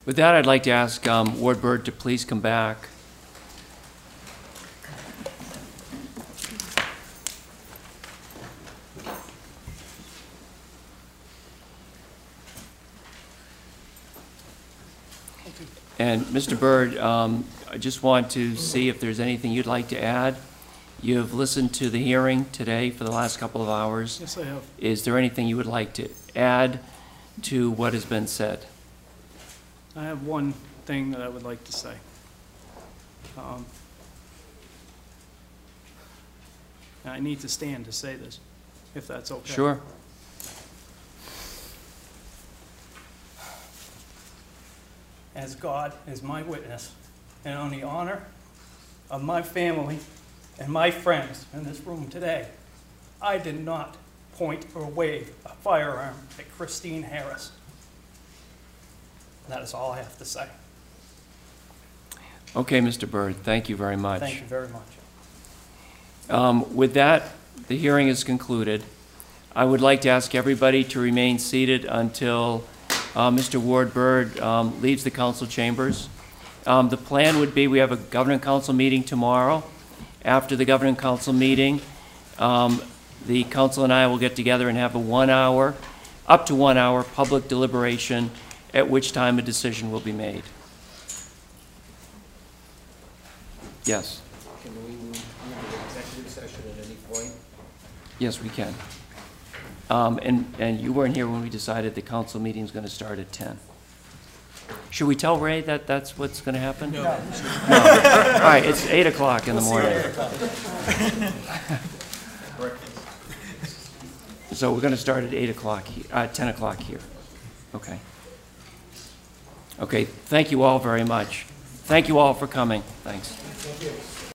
With that, I'd like to ask Ward Bird to please come back. And Mr. Bird, I just want to see if there's anything you'd like to add. You've listened to the hearing today for the last couple of hours. Yes, I have. Is there anything you would like to add to what has been said? I have one thing that I would like to say. And I need to stand to say this, if that's okay. Sure. As God is my witness, and on the honor of my family and my friends in this room today, I did not point or wave a firearm at Christine Harris. That is all I have to say. Okay, Mr. Bird, thank you very much. Thank you very much. With that, the hearing is concluded. I would like to ask everybody to remain seated until Mr. Ward Bird leaves the council chambers. The plan would be we have a governing council meeting tomorrow. After the governing council meeting, the council and I will get together and have a 1 hour, up to 1 hour public deliberation, at which time a decision will be made. Yes. Can we move to executive session at any point? Yes, we can. And you weren't here when we decided the council meeting is going to start at 10. Should we tell Ray that that's what's going to happen? No. No. All right, it's 8 o'clock in the morning. So we're going to start at 8 o'clock, 10 o'clock here. Okay. Okay, thank you all very much. Thank you all for coming. Thanks.